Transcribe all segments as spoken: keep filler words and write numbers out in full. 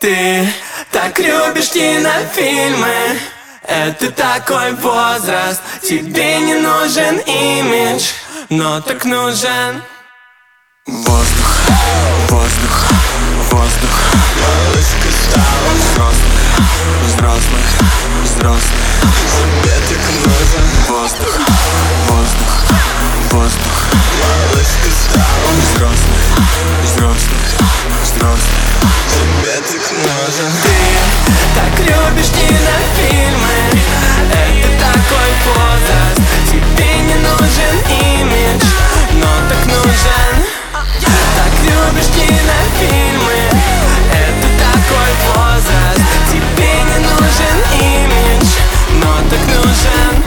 Ты так любишь кинофильмы, это такой возраст. Тебе не нужен имидж, но так нужен воздух, воздух, воздух. Малышка стала взрослой, взрослой, взрослой. Тебе так нужен воздух, воздух, воздух. Малышка стала взрослой, взрослой, взрослой. Тебе так нужен. Ты так любишь кинофильмы, это такой возраст. Тебе не нужен имидж, но так нужен. Так любишь кинофильмы, это такой возраст. Тебе не нужен имидж, но так нужен.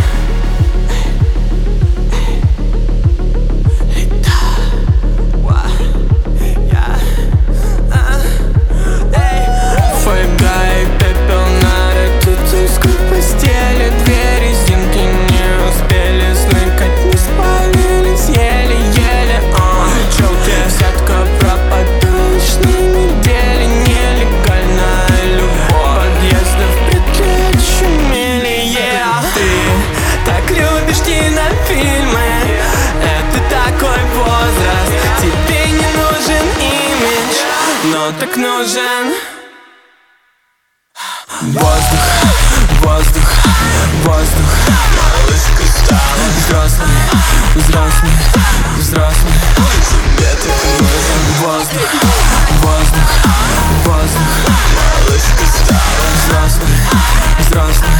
Но так нужен воздух, воздух, воздух. Малышка стала взрослой, взрослой, взрослой. Тебе так нужен воздух, воздух, воздух. Малышка стала взрослой, взрослой.